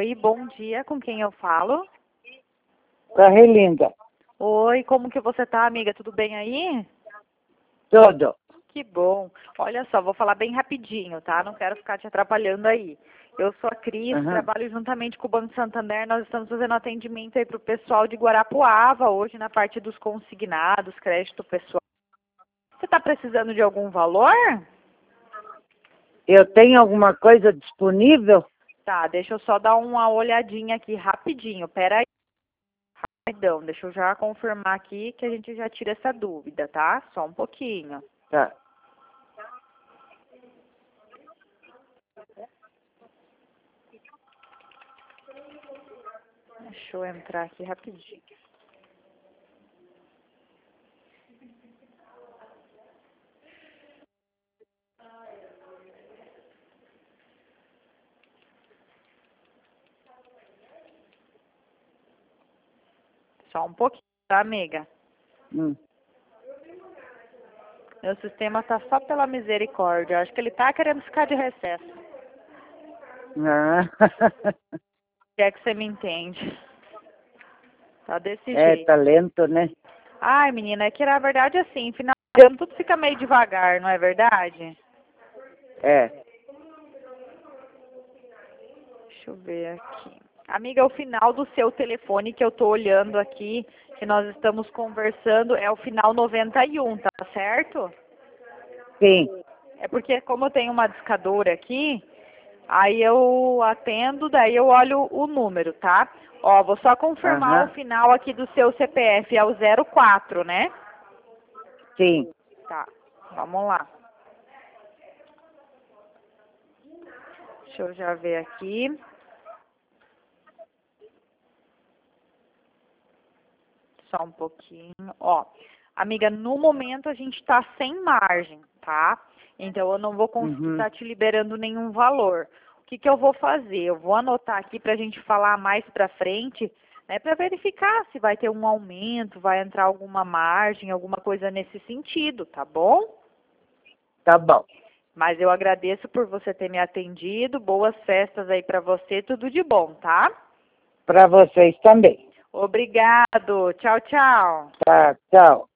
Oi, bom dia, com quem eu falo? Com a Relinda. Oi, como que você tá, amiga? Tudo bem aí? Tudo. Que bom. Olha só, vou falar bem rapidinho, tá? Não quero ficar te atrapalhando aí. Eu sou a Cris, Uhum. trabalho juntamente com o Banco Santander. Nós estamos fazendo atendimento aí pro pessoal de Guarapuava, hoje na parte dos consignados, crédito pessoal. Você tá precisando de algum valor? Eu tenho alguma coisa disponível? Tá, deixa eu só dar uma olhadinha aqui rapidinho. Pera aí. Rapidão, deixa eu já confirmar aqui que a gente já tira essa dúvida, tá? Só um pouquinho. Tá. Deixa eu entrar aqui rapidinho. Só um pouquinho, tá, amiga? Hum. Meu sistema tá só pela misericórdia. Acho que ele tá querendo ficar de recesso. Ah. Se é que você me entende. Tá desse É, jeito. tá lento, né? Ai, menina, é que na verdade assim, final de ano tudo fica meio devagar, não é verdade? É. Deixa eu ver aqui. Amiga, o final do seu telefone que eu tô olhando aqui, que nós estamos conversando, é o final 91, tá certo? Sim. É porque como eu tenho uma discadora aqui, aí eu atendo, daí eu olho o número, tá? Ó, vou só confirmar o Aham. final aqui do seu CPF, é o 04, né? Sim. Tá, vamos lá. Deixa eu já ver aqui. Só um pouquinho. Ó, amiga, no momento a gente tá sem margem, tá? Então eu não vou conseguir Uhum. estar te liberando nenhum valor. O que que eu vou fazer? Eu vou anotar aqui pra gente falar mais pra frente, né, pra verificar se vai ter um aumento, vai entrar alguma margem, alguma coisa nesse sentido, tá bom? Tá bom. Mas eu agradeço por você ter me atendido. Boas festas aí pra você, tudo de bom, tá? Para vocês também. Obrigado. Tchau, tchau. Tá, tchau.